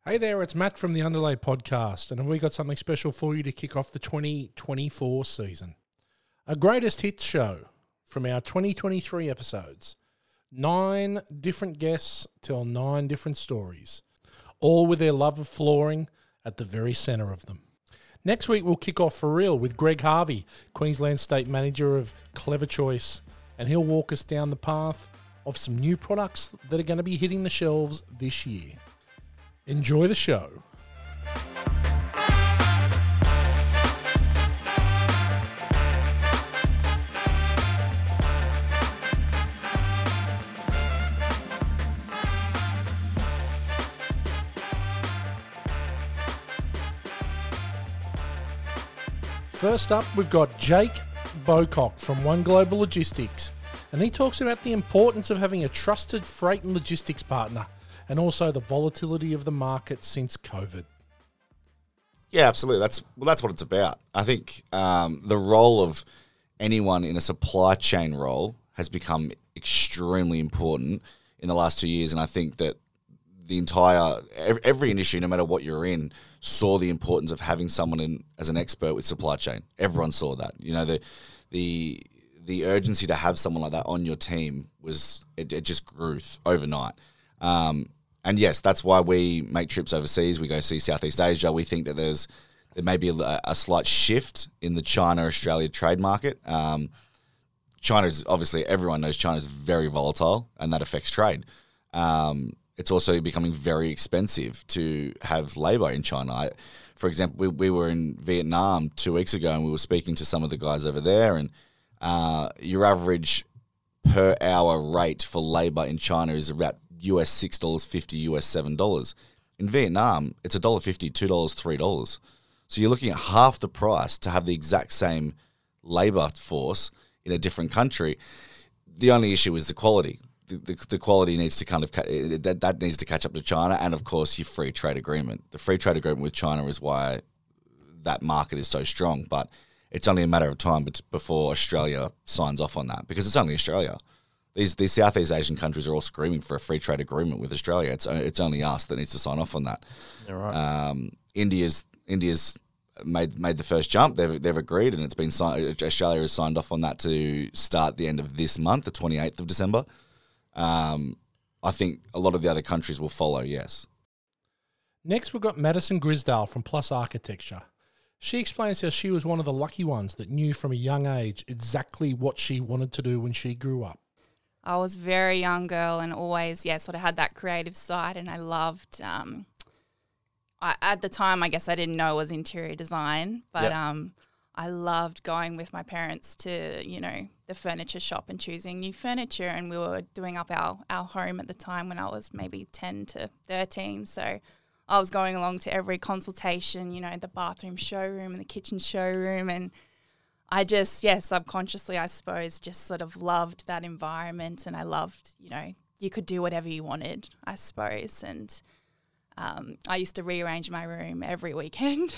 Hey there, it's Matt from the Underlay Podcast, and have we got something special for you to kick off the 2024 season? A greatest hits show from our 2023 episodes. 9 different guests tell 9 different stories, all with their love of flooring at the very centre of them. Next week we'll kick off for real with Greg Harvey, Queensland State Manager of Clever Choice, and he'll walk us down the path of some new products that are going to be hitting the shelves this year. Enjoy the show. First up, we've got Jake Bocock from One Global Logistics, and he talks about the importance of having a trusted freight and logistics partner, and also the volatility of the market since COVID. Yeah, absolutely. That's what it's about. I think the role of anyone in a supply chain role has become extremely important in the last 2 years, and I think that the entire every industry, no matter what you're in, saw the importance of having someone as an expert with supply chain. Everyone saw that. You know, the urgency to have someone like that on your team it just grew overnight. And yes, that's why we make trips overseas. We go see Southeast Asia. We think that there may be a slight shift in the China-Australia trade market. China's obviously, everyone knows China's very volatile, and that affects trade. It's also becoming very expensive to have labor in China. For example, we were in Vietnam 2 weeks ago, and we were speaking to some of the guys over there, and your average per hour rate for labor in China is about US $6.50, US $7. In Vietnam, it's $1.50, $2, $3. So you're looking at half the price to have the exact same labor force in a different country. The only issue is the quality. The quality needs to that needs to catch up to China, and of course your free trade agreement. The free trade agreement with China is why that market is so strong, but it's only a matter of time before Australia signs off on that, because it's only Australia. These Southeast Asian countries are all screaming for a free trade agreement with Australia. It's only us that needs to sign off on that. Yeah, right. India's made the first jump. They've agreed, and it's been signed. Australia has signed off on that to start the end of this month, the 28th of December. I think a lot of the other countries will follow. Yes. Next, we've got Madison Grisdale from Plus Architecture. She explains how she was one of the lucky ones that knew from a young age exactly what she wanted to do when she grew up. I was a very young girl and always, sort of had that creative side, and I loved, at the time, I guess I didn't know it was interior design, but I loved going with my parents to, the furniture shop and choosing new furniture, and we were doing up our home at the time when I was maybe 10 to 13, so I was going along to every consultation, the bathroom showroom and the kitchen showroom, and I just, subconsciously, I suppose, just sort of loved that environment, and I loved, you could do whatever you wanted, I suppose, and I used to rearrange my room every weekend.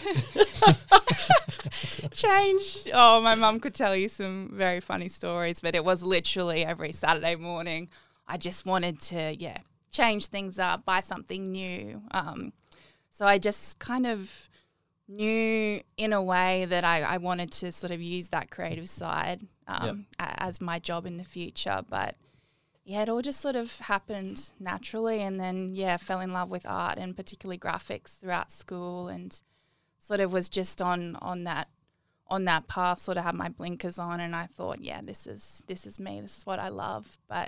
My mum could tell you some very funny stories, but it was literally every Saturday morning. I just wanted to, change things up, buy something new. So I just kind of knew in a way that I wanted to sort of use that creative side as my job in the future. But it all just sort of happened naturally, and then fell in love with art and particularly graphics throughout school, and sort of was just on that path, sort of had my blinkers on, and I thought, this is me, this is what I love. But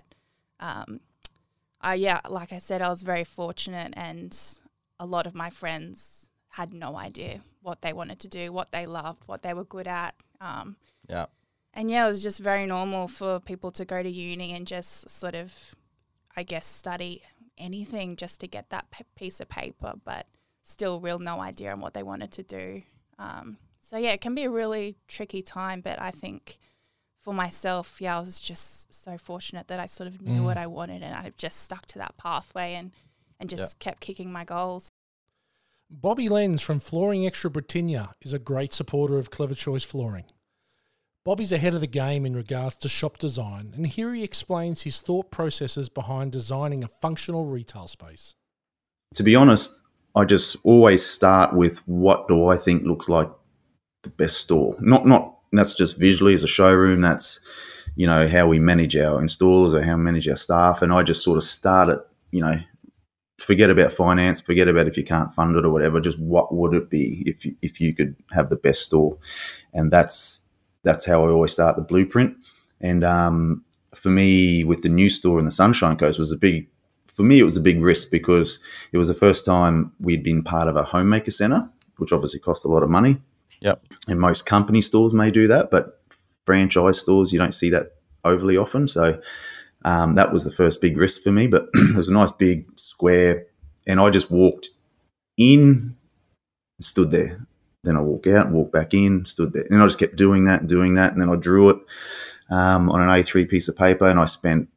like I said, I was very fortunate, and a lot of my friends had no idea what they wanted to do, what they loved, what they were good at. And it was just very normal for people to go to uni and just sort of, I guess, study anything just to get that piece of paper, but still real no idea on what they wanted to do. It can be a really tricky time, but I think for myself, I was just so fortunate that I sort of knew what I wanted, and I just stuck to that pathway and just kept kicking my goals. Bobby Lenz from Flooring Extra Britannia is a great supporter of Clever Choice Flooring. Bobby's ahead of the game in regards to shop design, and here he explains his thought processes behind designing a functional retail space. To be honest, I just always start with what do I think looks like the best store. Not that's just visually as a showroom. That's, you know, how we manage our installers or how we manage our staff. And I just sort of start it, you know, forget about finance, forget about if you can't fund it or whatever. Just what would it be if you could have the best store? And that's how I always start the blueprint. And for me, with the new store in the Sunshine Coast, it was a big risk because it was the first time we'd been part of a homemaker centre, which obviously cost a lot of money. Yep. And most company stores may do that, but franchise stores, you don't see that overly often. So that was the first big risk for me. But it was a nice big square, and I just walked in and stood there. Then I walk out and walk back in, stood there. And I just kept doing that. And then I drew it on an A3 piece of paper, and I spent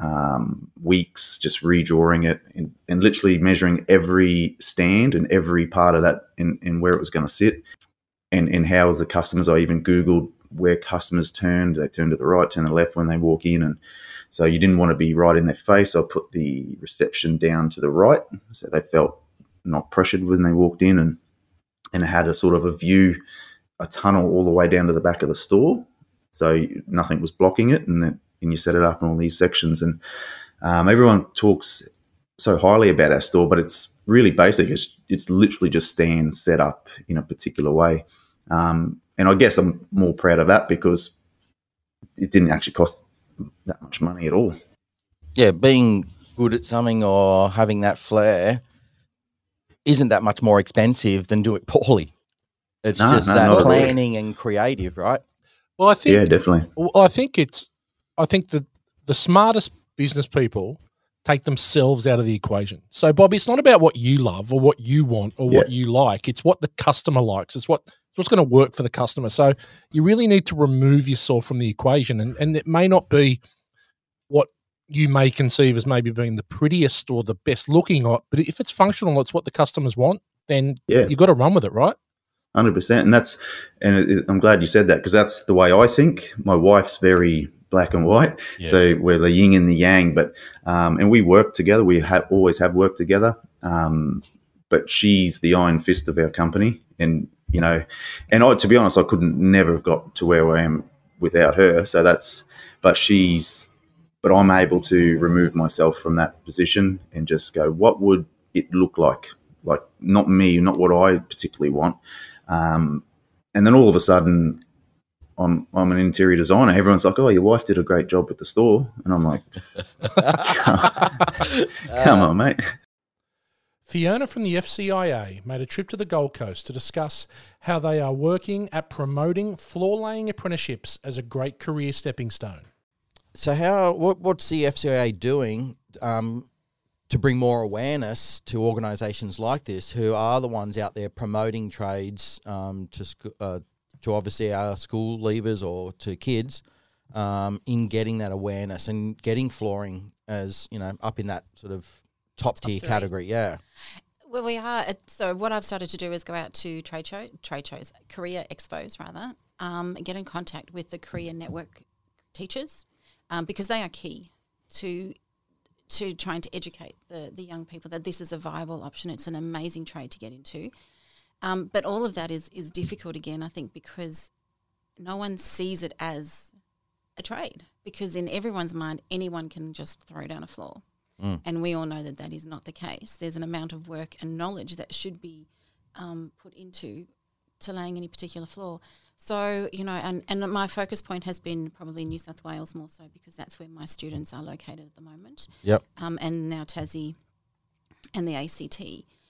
weeks just redrawing it and literally measuring every stand and every part of that and where it was going to sit and how the customers. I even Googled where customers turned. They turn to the right, turn to the left when they walk in. And so you didn't want to be right in their face. I put the reception down to the right so they felt not pressured when they walked in, and it had a sort of a view, a tunnel all the way down to the back of the store. So nothing was blocking it, and you set it up in all these sections. And everyone talks so highly about our store, but it's really basic. It's literally just stands set up in a particular way. And I guess I'm more proud of that because it didn't actually cost that much money at all. Yeah, being good at something or having that flair isn't that much more expensive than do it poorly. It's just that planning and creative, right? Well, I think definitely. Well, I think that the smartest business people take themselves out of the equation. So, Bob, it's not about what you love or what you want or what you like. It's what the customer likes. It's what's going to work for the customer. So you really need to remove yourself from the equation. And it may not be what you may conceive as maybe being the prettiest or the best looking, but if it's functional, it's what the customers want, then you've got to run with it, right? 100%. And I'm glad you said that because that's the way I think. My wife's very black and white. Yeah. So we're the yin and the yang, but and we work together. We always have worked together. But she's the iron fist of our company, and you know, and to be honest, I couldn't never have got to where I am without her. So but I'm able to remove myself from that position and just go, what would it look like? Like not me, not what I particularly want. And then all of a sudden, I'm an interior designer. Everyone's like, "Oh, your wife did a great job with the store," and I'm like, "Come on, mate." Fiona from the FCIA made a trip to the Gold Coast to discuss how they are working at promoting floor laying apprenticeships as a great career stepping stone. So what's the FCIA doing to bring more awareness to organisations like this, who are the ones out there promoting trades to obviously our school leavers or to kids, in getting that awareness and getting flooring as, you know, up in that sort of top tier category? Yeah. Well, we are. So what I've started to do is go out to trade shows, career expos rather, get in contact with the career network teachers, because they are key to trying to educate the young people that this is a viable option. It's an amazing trade to get into. But all of that is difficult again, I think, because no one sees it as a trade, because in everyone's mind, anyone can just throw down a floor. And we all know that is not the case. There's an amount of work and knowledge that should be put into laying any particular floor. So, you know, and my focus point has been probably New South Wales more so, because that's where my students are located at the moment. Yep. And now Tassie and the ACT.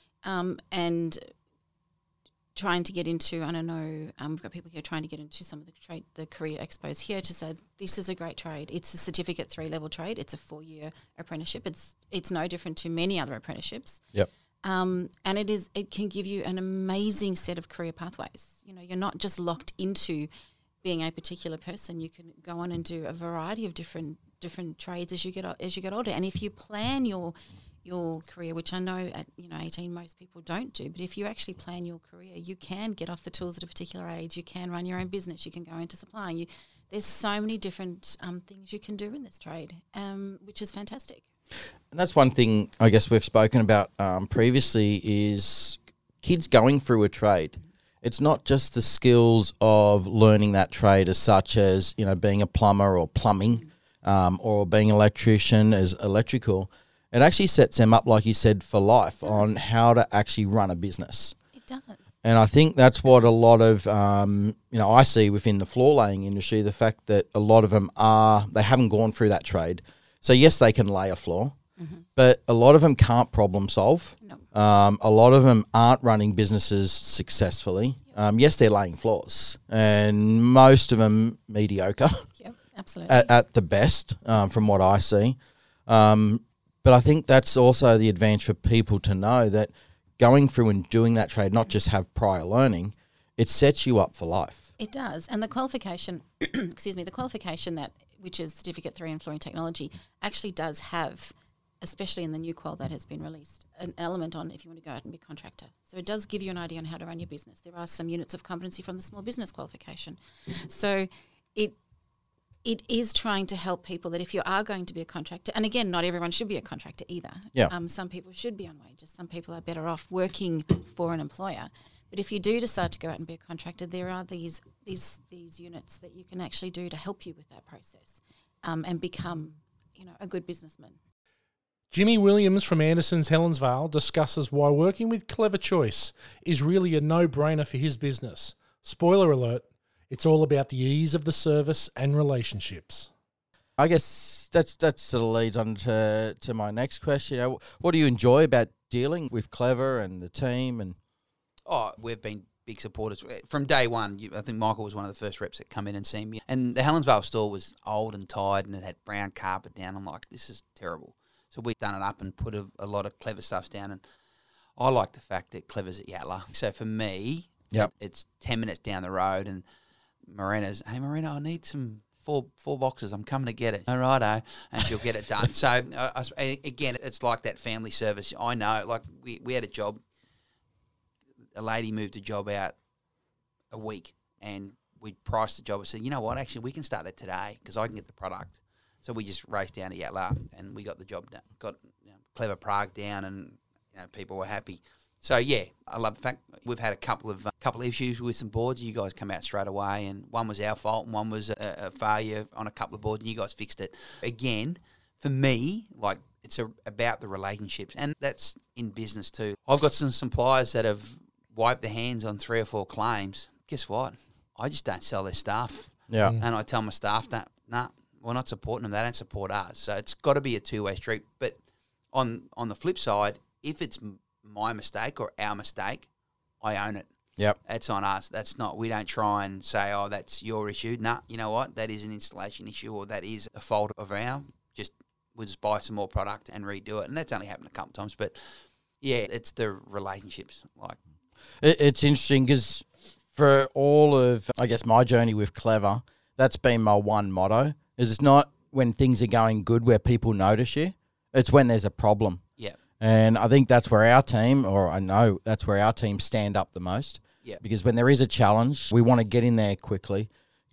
And trying to get into, I don't know, we've got people here trying to get into some of the career expos here to say this is a great trade. It's a certificate 3-level trade. It's a 4-year apprenticeship. It's no different to many other apprenticeships. Yep. And it can give you an amazing set of career pathways. You know, you're not just locked into being a particular person. You can go on and do a variety of different trades as you get older. And if you plan your career, which I know at 18 most people don't do, but if you actually plan your career, you can get off the tools at a particular age. You can run your own business. You can go into supplying. There's so many different things you can do in this trade, which is fantastic. And that's one thing I guess we've spoken about previously is kids going through a trade. It's not just the skills of learning that trade as such as, being a plumber or plumbing or being an electrician as electrical. It actually sets them up, like you said, for life on how to actually run a business. It does. And I think that's what a lot of, I see within the floor laying industry, the fact that a lot of them they haven't gone through that trade. So yes, they can lay a floor, but a lot of them can't problem solve. No. A lot of them aren't running businesses successful. Yes, they're laying floors, and most of them mediocre Yep, absolutely. at the best, from what I see. But I think that's also the advantage for people to know that going through and doing that trade, not just have prior learning, it sets you up for life. It does. And the qualification, the qualification which is Certificate 3 in Flooring Technology, actually does have, especially in the new qual that has been released, an element on if you want to go out and be a contractor. So it does give you an idea on how to run your business. There are some units of competency from the small business qualification. So it is trying to help people that if you are going to be a contractor, and again, not everyone should be a contractor either. Yeah. Some people should be on wages. Some people are better off working for an employer. But if you do decide to go out and be a contractor, there are these units that you can actually do to help you with that process and become, a good businessman. Jimmy Williams from Anderson's Helensvale discusses why working with Clever Choice is really a no-brainer for his business. Spoiler alert, it's all about the ease of the service and relationships. I guess that sort of leads on to my next question. What do you enjoy about dealing with Clever and the team? And we've been big supporters from day one. I think Michael was one of the first reps that come in and see me. And the Helensvale store was old and tired, and it had brown carpet down. I'm like, this is terrible. So we've done it up and put a lot of Clever stuffs down. And I like the fact that Clever's at Yatala. So for me, it's 10 minutes down the road, and Marina's, hey, Marina, I need some four boxes. I'm coming to get it. All righto. And she'll get it done. So, again, it's like that family service. I know, like, we had a job. A lady moved a job out a week, and we priced the job and said, you know what, actually, we can start that today because I can get the product. So we just raced down to Yatala, and we got the job done. Got Clever Prague down, and people were happy. So, yeah, I love the fact we've had a couple of issues with some boards. You guys come out straight away, and one was our fault and one was a failure on a couple of boards, and you guys fixed it. Again, for me, like, it's about the relationships, and that's in business too. I've got some suppliers that have wiped their hands on 3 or 4 claims. Guess what? I just don't sell their stuff. Yeah. And I tell my staff that, nah, we're not supporting them. They don't support us. So it's got to be a two-way street. But on the flip side, if it's my mistake or our mistake, I own it. Yep. It's on us. We don't try and say, oh, that's your issue. Nah, you know what? That is an installation issue, or that is a fault of ours. We'll just buy some more product and redo it. And that's only happened a couple of times. But, yeah, it's the relationships. Like, it's interesting because for all of, I guess, my journey with Clever, that's been my one motto. Is it's not when things are going good where people notice you. It's when there's a problem. yeah. And I think that's where our team, or I know that's where our team stand up the most. Yeah. Because when there is a challenge, we want to get in there quickly.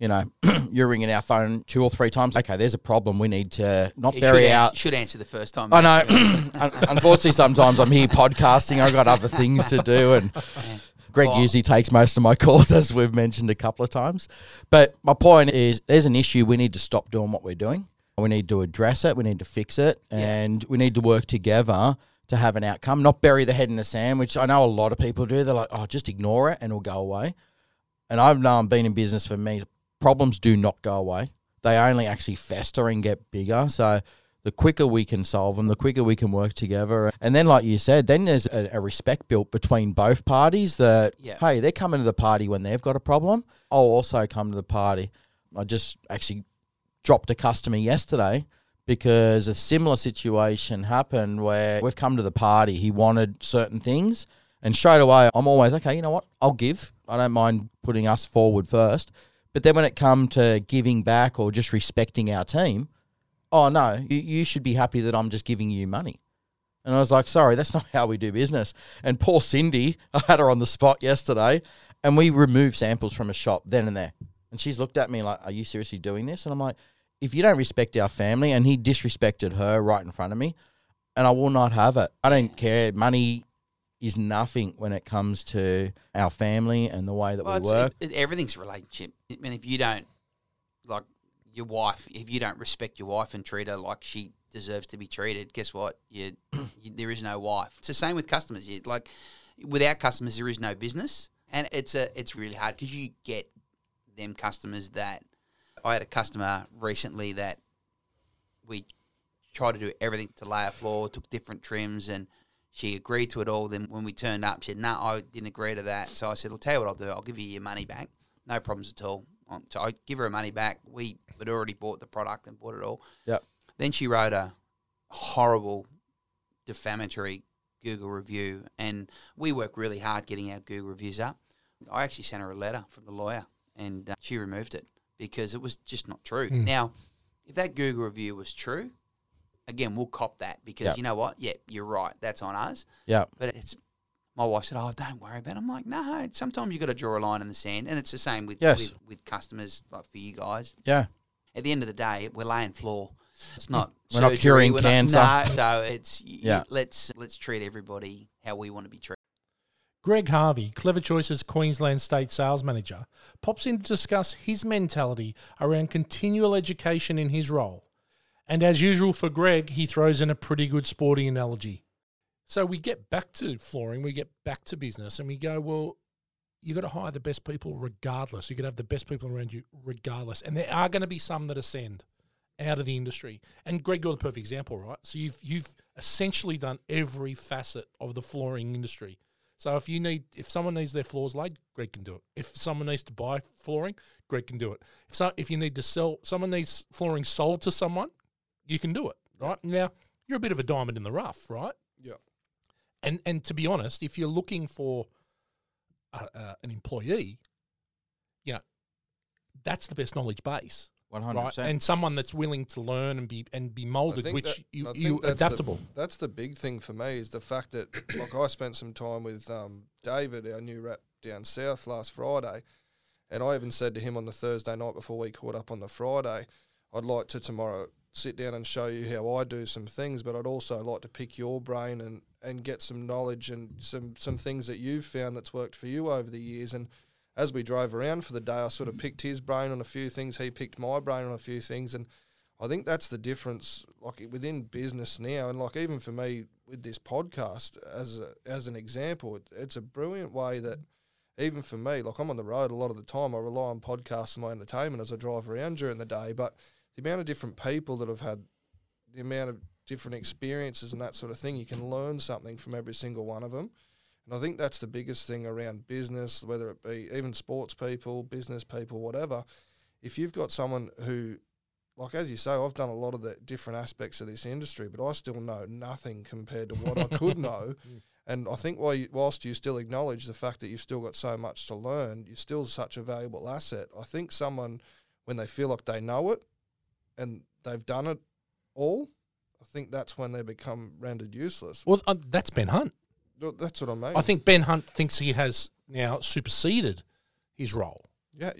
You're ringing our phone 2 or 3 times. Okay, there's a problem. We need to not bury out. Should answer the first time. I know. Unfortunately, sometimes I'm here podcasting. I've got other things to do. And Greg usually takes most of my calls, as we've mentioned a couple of times. But my point is there's an issue. We need to stop doing what we're doing. We need to address it. We need to fix it. And we need to work together to have an outcome, not bury the head in the sand, which I know a lot of people do. They're like, oh, just ignore it and it'll go away. And I've known, been in business for me, problems do not go away. They only actually fester and get bigger. So the quicker we can solve them, the quicker we can work together. And then, like you said, then there's a respect built between both parties that, hey, they're coming to the party when they've got a problem. I'll also come to the party. I just actually dropped a customer yesterday because a similar situation happened where we've come to the party. He wanted certain things. And straight away, I'm always, okay, you know what? I'll give. I don't mind putting us forward first. But then when it comes to giving back or just respecting our team, oh, no, you should be happy that I'm just giving you money. And I was like, sorry, that's not how we do business. And poor Cindy, I had her on the spot yesterday, and we removed samples from a shop then and there. And she's looked at me like, are you seriously doing this? And I'm like, if you don't respect our family, and he disrespected her right in front of me, and I will not have it. I don't care. Money is nothing when it comes to our family and the way that we work. Everything's a relationship. I mean, if you don't, like your wife, if you don't respect your wife and treat her like she deserves to be treated, guess what? There is no wife. It's the same with customers. Like without customers, there is no business, and it's really hard because you get them customers that. I had a customer recently that we tried to do everything to lay a floor, took different trims, and she agreed to it all. Then when we turned up, she said, "No, I didn't agree to that." So I said, "I'll tell you what I'll do. I'll give you your money back. No problems at all." So I give her her money back. We had already bought the product and bought it all. Yep. Then she wrote a horrible, defamatory Google review, and we work really hard getting our Google reviews up. I actually sent her a letter from the lawyer, and she removed it because it was just not true. Now, if that Google review was true, again, we'll cop that because you know what? Yeah, you're right. That's on us. Yeah. But it's my wife said, "Oh, don't worry about it." I'm like, no, sometimes you got to draw a line in the sand, and it's the same with customers, like for you guys. Yeah. At the end of the day, we're laying floor. It's not We're not curing cancer. No, it's let's treat everybody how we want to be treated. Greg Harvey, Clever Choice's Queensland State Sales Manager, pops in to discuss his mentality around continual education in his role. And as usual for Greg, he throws in a pretty good sporting analogy. So we get back to flooring, we get back to business, and we go, well, you got to hire the best people regardless. You got to have the best people around you regardless. And there are going to be some that ascend out of the industry. And Greg, you're the perfect example, right? So you've essentially done every facet of the flooring industry. So if someone needs their floors laid, Greg can do it. If someone needs to buy flooring, Greg can do it. If you need to sell, someone needs flooring sold to someone, you can do it, right? Now, you're a bit of a diamond in the rough, right? Yeah. And to be honest, if you're looking for an employee, that's the best knowledge base. 100%. Right? And someone that's willing to learn and be moulded, which you adaptable. That's the big thing for me is the fact that, like, I spent some time with David, our new rep down south, last Friday, and I even said to him on the Thursday night before we caught up on the Friday, I'd like to tomorrow sit down and show you how I do some things, but I'd also like to pick your brain and get some knowledge and some things that you've found that's worked for you over the years. And as we drove around for the day, I sort of picked his brain on a few things. He picked my brain on a few things. And I think that's the difference, like, within business now. And, like, even for me with this podcast, as an example, it's a brilliant way that even for me, like, I'm on the road a lot of the time. I rely on podcasts for my entertainment as I drive around during the day. But the amount of different people that have had the amount of different experiences and that sort of thing, you can learn something from every single one of them. And I think that's the biggest thing around business, whether it be even sports people, business people, whatever. If you've got someone who, like, as you say, I've done a lot of the different aspects of this industry, but I still know nothing compared to what I could know. And I think whilst you still acknowledge the fact that you've still got so much to learn, you're still such a valuable asset. I think someone, when they feel like they know it and they've done it all, I think that's when they become rendered useless. Well, that's Ben Hunt. That's what I mean. I think Ben Hunt thinks he has now superseded his role. Yeah,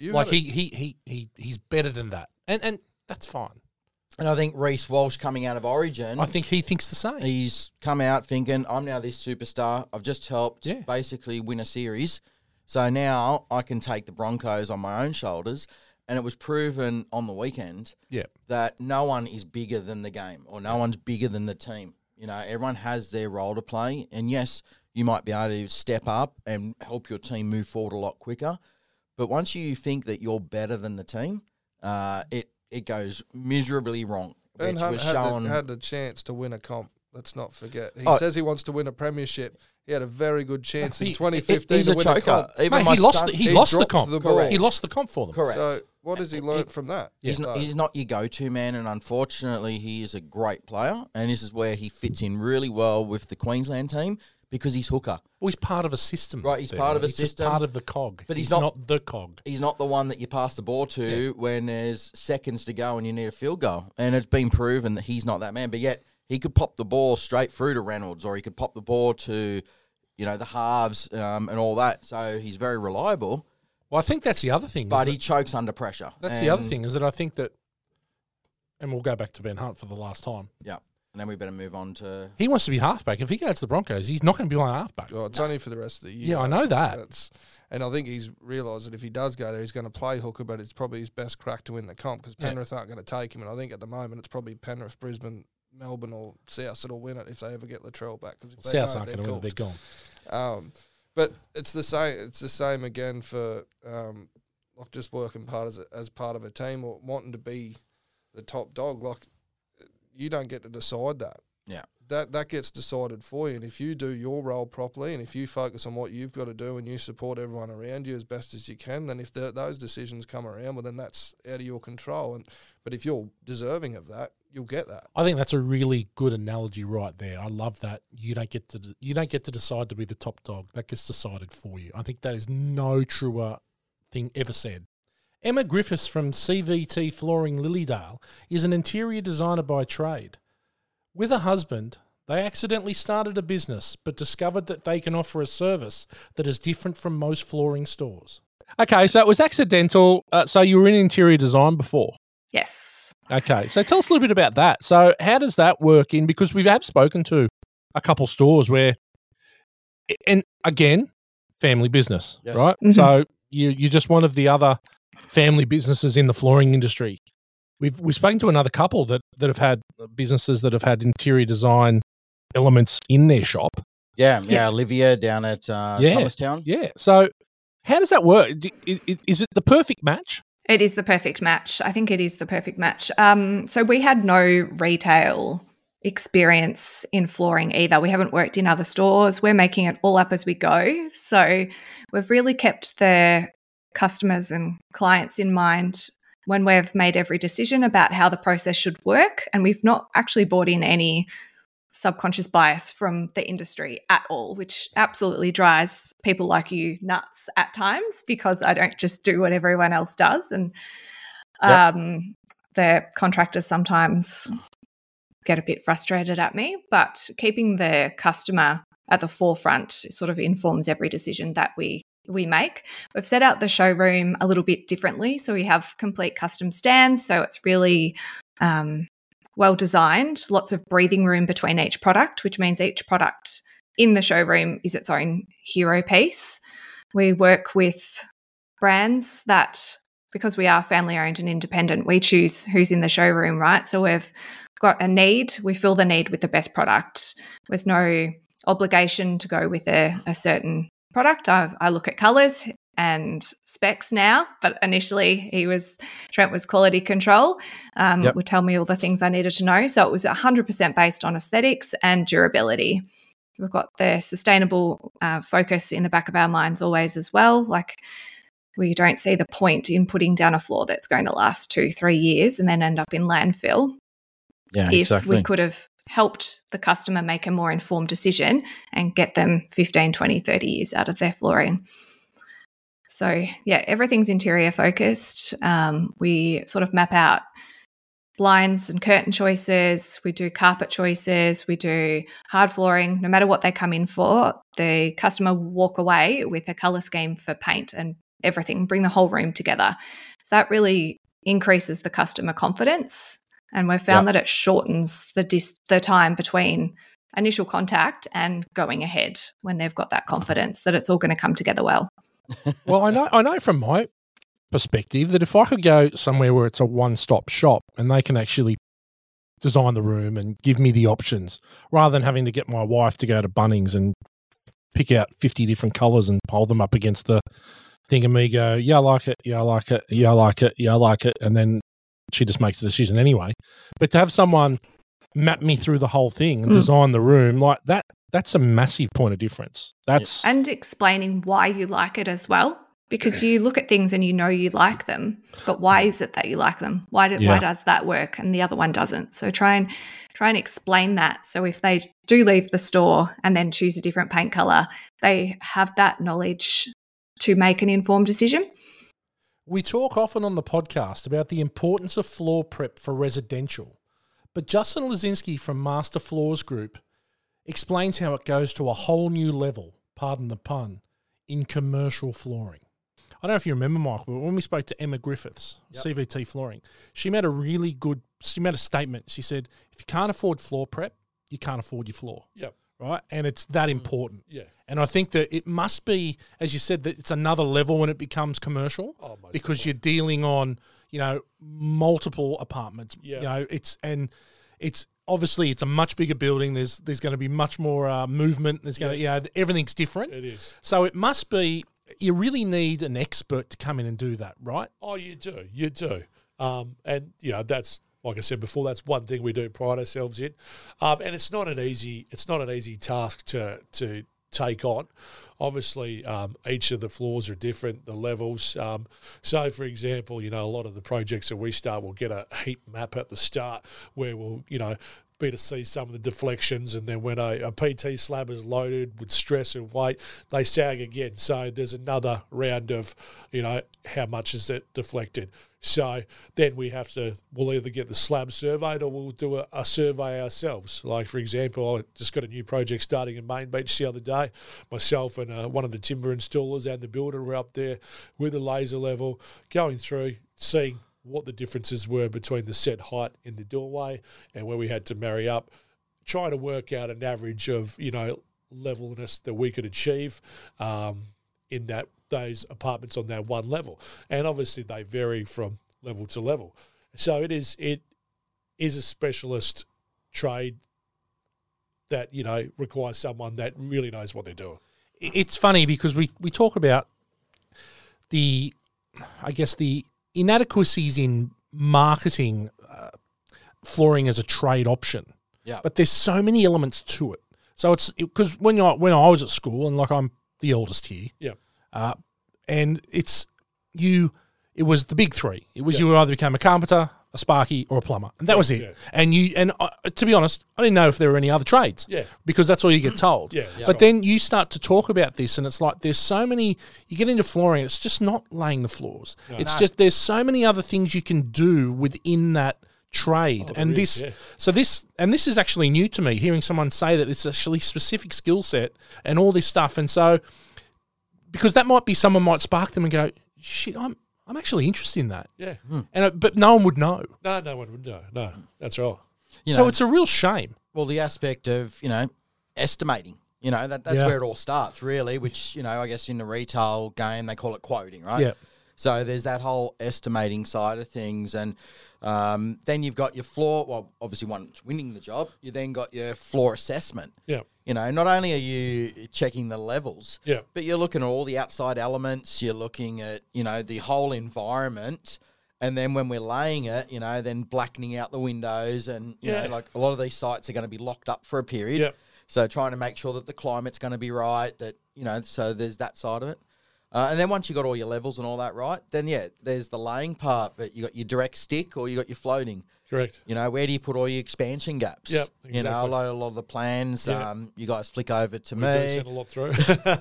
he's better than that, and that's fine. And I think Reece Walsh coming out of Origin, I think he thinks the same. He's come out thinking, I'm now this superstar. I've just helped basically win a series. So now I can take the Broncos on my own shoulders. And it was proven on the weekend that no one is bigger than the game or no one's bigger than the team. You know, everyone has their role to play. And yes, you might be able to step up and help your team move forward a lot quicker. But once you think that you're better than the team, it goes miserably wrong. Ben Hunt had the chance to win a comp. Let's not forget. He says he wants to win a premiership. He had a very good chance in 2015 to win a comp. He lost the comp. He lost the comp for them. Correct. So what has he learnt from that? He's not your go-to man, and unfortunately, he is a great player, and this is where he fits in really well with the Queensland team because he's hooker. Well, he's part of a system. Right, he's part of a system. He's just part of the cog. But he's not the cog. He's not the one that you pass the ball to when there's seconds to go and you need a field goal. And it's been proven that he's not that man, but yet he could pop the ball straight through to Reynolds or he could pop the ball to, the halves and all that. So he's very reliable. Well, I think that's the other thing. But he chokes under pressure. That's the other thing is that I think that and we'll go back to Ben Hunt for the last time. Yeah. And then we better move on to... He wants to be halfback. If he goes to the Broncos, he's not going to be on halfback. Well, it's only for the rest of the year. Yeah, I know that. And I think he's realised that if he does go there, he's going to play hooker, but it's probably his best crack to win the comp because Penrith aren't going to take him. And I think at the moment it's probably Penrith, Brisbane, Melbourne or South that'll win it if they ever get Latrell back. Because if they South don't, aren't going to win it. They're gone. But it's the same. It's the same again for like just working as part of a team or wanting to be the top dog. Like you don't get to decide that. Yeah. That gets decided for you. And if you do your role properly and if you focus on what you've got to do and you support everyone around you as best as you can, then if those decisions come around, well, then that's out of your control. But if you're deserving of that, you'll get that. I think that's a really good analogy right there. I love that. You don't get to decide to be the top dog. That gets decided for you. I think that is no truer thing ever said. Emma Griffiths from CVT Flooring Lilydale is an interior designer by trade. With a husband, they accidentally started a business but discovered that they can offer a service that is different from most flooring stores. Okay, so it was accidental. So you were in interior design before? Yes. Okay, so tell us a little bit about that. So how does that work in, because we have spoken to a couple stores where, and again, family business, Yes. right? Mhm. So you're just one of the other family businesses in the flooring industry. We've spoken to another couple that have had businesses that have had interior design elements in their shop. Yeah. Olivia down at Thomastown. Yeah. So how does that work? Is it the perfect match? It is the perfect match. I think it is the perfect match. So we had no retail experience in flooring either. We haven't worked in other stores. We're making it all up as we go. So we've really kept the customers and clients in mind when we've made every decision about how the process should work. And we've not actually brought in any subconscious bias from the industry at all, which absolutely drives people like you nuts at times because I don't just do what everyone else does. And the contractors sometimes get a bit frustrated at me, but keeping the customer at the forefront sort of informs every decision that we make. We've set out the showroom a little bit differently. So we have complete custom stands. So it's really well designed, lots of breathing room between each product, which means each product in the showroom is its own hero piece. We work with brands that, because we are family owned and independent, we choose who's in the showroom, right? So we've got a need, we fill the need with the best product. There's no obligation to go with a certain product. I look at colours and specs now, but initially Trent was quality control, would tell me all the things I needed to know. So it was 100% based on aesthetics and durability. We've got the sustainable focus in the back of our minds always as well. Like we don't see the point in putting down a floor that's going to last 2-3 years and then end up in landfill. Yeah, if exactly. we could have helped the customer make a more informed decision and get them 15, 20, 30 years out of their flooring. So, yeah, everything's interior focused. We sort of map out blinds and curtain choices. We do carpet choices. We do hard flooring. No matter what they come in for, the customer will walk away with a colour scheme for paint and everything, bring the whole room together. So that really increases the customer confidence. And we've found that it shortens the time between initial contact and going ahead when they've got that confidence that it's all going to come together well. Well, I know from my perspective that if I could go somewhere where it's a one-stop shop and they can actually design the room and give me the options rather than having to get my wife to go to Bunnings and pick out 50 different colours and hold them up against the thing and me go, yeah, I like it, yeah, I like it, yeah, I like it, yeah, I like it, and then she just makes the decision anyway. But to have someone map me through the whole thing and design the room like that, that's a massive point of difference. And explaining why you like it as well, because you look at things and you know you like them, but why is it that you like them? Why does that work and the other one doesn't? So try and explain that. So if they do leave the store and then choose a different paint color, they have that knowledge to make an informed decision. We talk often on the podcast about the importance of floor prep for residential, but Justin Lazinski from Master Floors Group explains how it goes to a whole new level, pardon the pun, in commercial flooring. I don't know if you remember, Michael, but when we spoke to Emma Griffiths, CVT Flooring, she made a statement. She said, if you can't afford floor prep, you can't afford your floor. Yep. Right? And it's that important. Yeah. And I think that it must be, as you said, that it's another level when it becomes commercial because you're dealing on, multiple apartments. Yeah. It's obviously it's a much bigger building. There's going to be much more movement. There's going to, everything's different. It is. So it must be, you really need an expert to come in and do that, right? Oh, you do. And, that's, like I said before, that's one thing we do pride ourselves in. And it's not an easy task to take on. Obviously, each of the floors are different, the levels. So, for example, a lot of the projects that we start will get a heat map at the start where we'll, be to see some of the deflections, and then when a PT slab is loaded with stress and weight, they sag again. So there's another round of, how much is it deflected. So then we'll either get the slab surveyed or we'll do a survey ourselves. Like, for example, I just got a new project starting in Main Beach the other day. Myself and one of the timber installers and the builder were up there with a laser level, going through, seeing what the differences were between the set height in the doorway and where we had to marry up, trying to work out an average of, levelness that we could achieve in those apartments on that one level. And obviously they vary from level to level. So it is a specialist trade that, requires someone that really knows what they're doing. It's funny because we talk about the inadequacies in marketing flooring as a trade option. Yeah. But there's so many elements to it. So it's because when I was at school, and like I'm the oldest here, and it was the big three. It was you either became a carpenter, a sparky, or a plumber, and that was it. Yeah. And to be honest, I didn't know if there were any other trades. Yeah. Because that's all you get told. Yeah. But then you start to talk about this, and it's like there's so many. You get into flooring, it's just not laying the floors. No. It's just there's so many other things you can do within that trade. And this is actually new to me, hearing someone say that it's actually specific skill set and all this stuff. And so, because that might be someone might spark them and go, shit, I'm actually interested in that. Yeah. But no one would know. No one would know. No, that's right. So it's a real shame. Well, the aspect of, estimating, that's where it all starts, really, which, I guess in the retail game, they call it quoting, right? Yeah. So there's that whole estimating side of things. And then you've got your floor. Well, obviously, once winning the job, you then got your floor assessment. Yeah. Not only are you checking the levels, but you're looking at all the outside elements. You're looking at, the whole environment. And then when we're laying it, then blackening out the windows. And, like a lot of these sites are going to be locked up for a period. Yeah. So trying to make sure that the climate's going to be right, that, so there's that side of it. And then once you got all your levels and all that right, then, there's the laying part, but you got your direct stick or you got your floating. Correct. Where do you put all your expansion gaps? Yep, exactly. A lot of the plans, you guys flick over to me. We do send a lot through.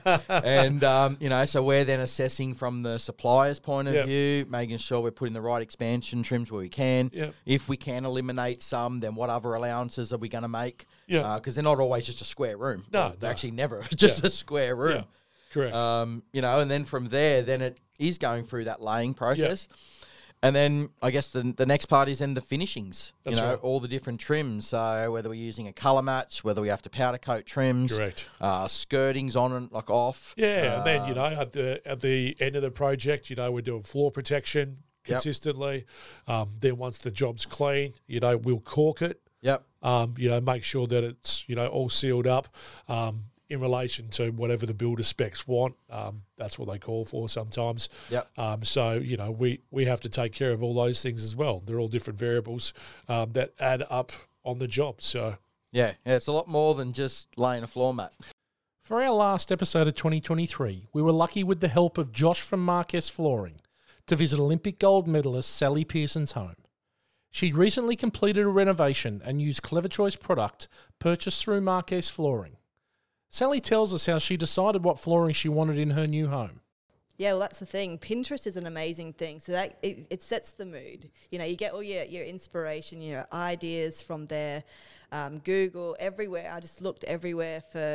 And, so we're then assessing from the supplier's point of view, making sure we're putting the right expansion trims where we can. Yep. If we can eliminate some, then what other allowances are we going to make? Yeah. Because they're not always just a square room. No, they're actually never just a square room. Yeah. Correct. And then from there, then it is going through that laying process. And then I guess the next part is then the finishings, That's right. all the different trims. So whether we're using a colour match, whether we have to powder coat trims, Correct. Skirtings on and like off. Yeah, and then, at the end of the project, we're doing floor protection consistently. Then once the job's clean, we'll cork it. Yep. Make sure that it's, all sealed up. In relation to whatever the builder specs want, that's what they call for sometimes. Yep. So, we have to take care of all those things as well. They're all different variables that add up on the job. So, yeah, it's a lot more than just laying a floor mat. For our last episode of 2023, we were lucky with the help of Josh from Marquez Flooring to visit Olympic gold medalist Sally Pearson's home. She'd recently completed a renovation and used Clever Choice product purchased through Marquez Flooring. Sally tells us how she decided what flooring she wanted in her new home. Yeah, well, that's the thing. Pinterest is an amazing thing. So that it sets the mood. You get all your inspiration, your ideas from there. Google, everywhere. I just looked everywhere for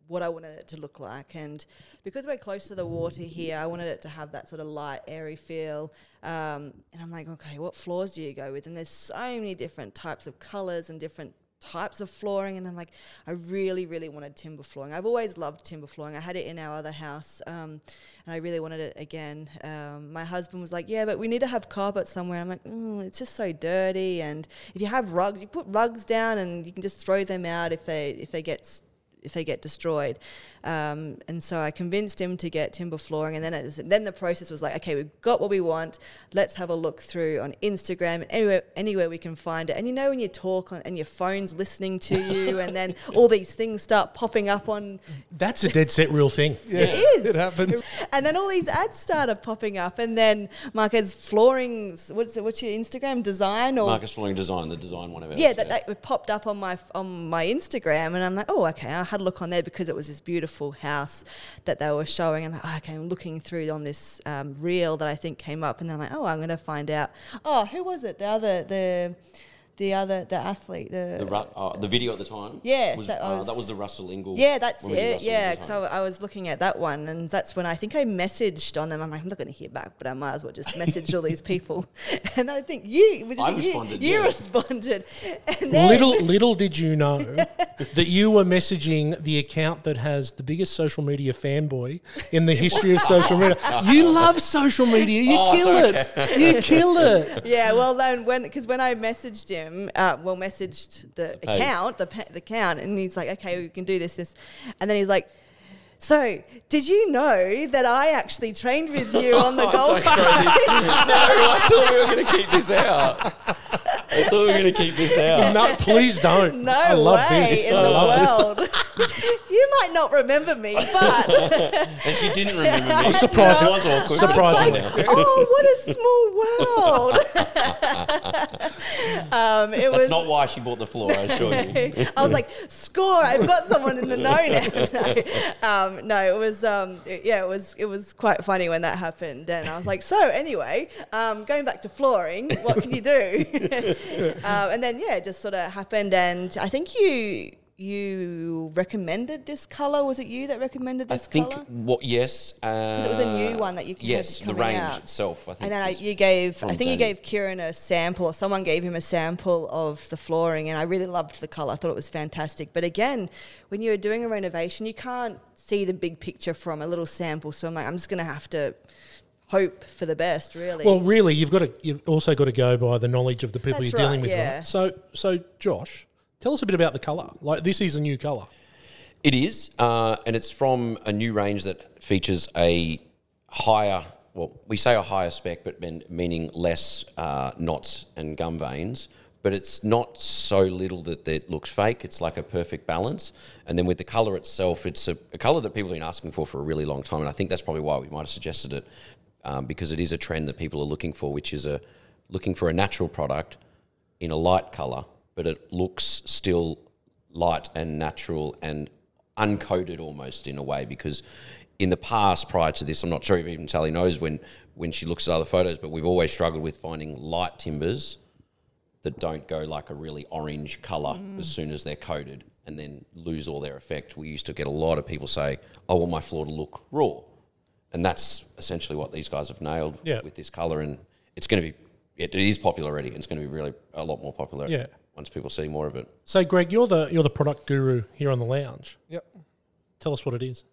what I wanted it to look like. And because we're close to the water here, I wanted it to have that sort of light, airy feel. And I'm like, okay, what floors do you go with? And there's so many different types of colours and different types of flooring, and I'm like, I really, really wanted timber flooring. I've always loved timber flooring. I had it in our other house, and I really wanted it again. My husband was like, yeah, but we need to have carpet somewhere. I'm like, it's just so dirty. And if you have rugs, you put rugs down and you can just throw them out if they get destroyed. And so I convinced him to get timber flooring, and then the process was like, okay, we've got what we want. Let's have a look through on Instagram and anywhere we can find it. And when you talk and your phone's listening to you, and then all these things start popping up on. That's a dead set real thing. Yeah, it is. It happens. And then all these ads started popping up, and then Marcus Flooring, what's your Instagram design or Marcus Flooring Design, the design one of ours. yeah, that popped up on my Instagram, and I'm like, oh, okay. I had a look on there because it was this beautiful house that they were showing. I'm like, oh, okay, I'm looking through on this reel that I think came up, and then I'm like, oh, I'm going to find out. Oh, who was it? The athlete. The video at the time. Yes, was, that was the Russell Ingall. Yeah, that's Women it. Russell Yeah, Ingall so I was looking at that one, and that's when I think I messaged on them. I'm like, I'm not going to hear back, but I might as well just message all these people. And I think you responded. And then Little did you know that you were messaging the account that has the biggest social media fanboy in the history of social media. You love social media. You kill it. You kill it. Yeah, well, then when I messaged him, messaged the account, the account, and he's like, okay, we can do this, and then he's like, so did you know that I actually trained with you on the golf course? No, I thought we were going to keep this out. No, please don't. No I love way this. in I the love this. world. You might not remember me, but And she didn't remember me. I'm surprised. It was awkward. Surprising. oh, what a small world. That's not why she bought the floor, I assure you. I was like, score! I've got someone in the know now. It was quite funny when that happened, and I was like, so anyway, going back to flooring, what can you do? And then it just sort of happened, and I think you recommended this colour. Was it you that recommended this colour? Yes. It was a new one that you could yes, the range out. itself. I think. And then you gave Kieran a sample, or someone gave him a sample of the flooring, and I really loved the colour. I thought it was fantastic. But again, when you're doing a renovation, you can't see the big picture from a little sample. So I'm like, I'm just going to have to hope for the best, really. Well, really, you've also got to go by the knowledge of the people That's you're dealing with. yeah. Right? So Josh, tell us a bit about the colour. Like, this is a new colour. It is, and it's from a new range that features a higher, we say a higher spec, but meaning less knots and gum veins. But it's not so little that it looks fake. It's like a perfect balance. And then with the colour itself, it's a colour that people have been asking for a really long time. And I think that's probably why we might have suggested it, because it is a trend that people are looking for, which is looking for a natural product in a light colour, but it looks still light and natural and uncoated almost in a way. Because in the past, prior to this, I'm not sure if even Sally knows when she looks at other photos, but we've always struggled with finding light timbers that don't go like a really orange colour as soon as they're coated and then lose all their effect. We used to get a lot of people say, I want my floor to look raw. And that's essentially what these guys have nailed with this colour. And it's going to be, it is popular already. It's going to be really a lot more popular once people see more of it. So, Greg, you're the product guru here on the lounge. Yep. Tell us what it is.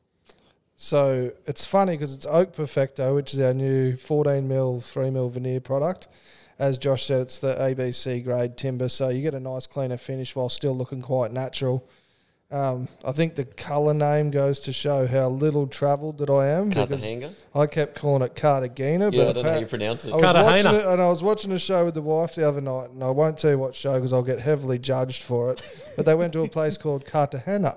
So it's funny because it's Oak Perfecto, which is our new 14mm, 3mm veneer product. As Josh said, it's the ABC grade timber, so you get a nice cleaner finish while still looking quite natural. I think the colour name goes to show how little travelled that I am. Cartagena? I kept calling it Cartagena. Yeah, but I don't know how you pronounce it. I was watching a show with the wife the other night, and I won't tell you what show because I'll get heavily judged for it, but they went to a place called Cartagena.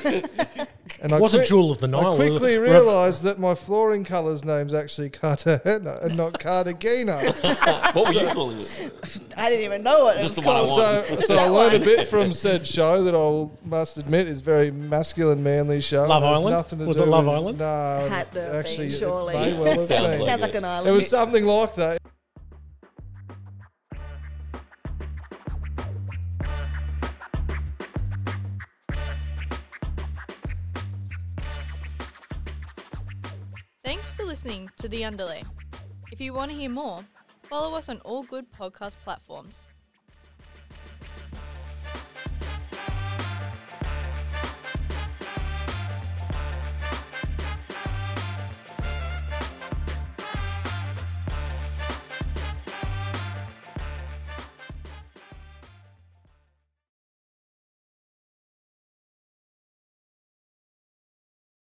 And it was a Jewel of the Nile. I quickly realised that my flooring colour's name's actually Cartagena and not Cartagena. What were you calling it? I didn't even know it. Just the one I want. So I learned a bit from said show that I must admit is very masculine, manly show. Love It has Island? nothing to Was do it Love with- Island? No, Had to have been, actually, surely. it may well have Sounds been. like Sounds like an island. It was something like that. for listening to The Underlay. If you want to hear more, follow us on all good podcast platforms.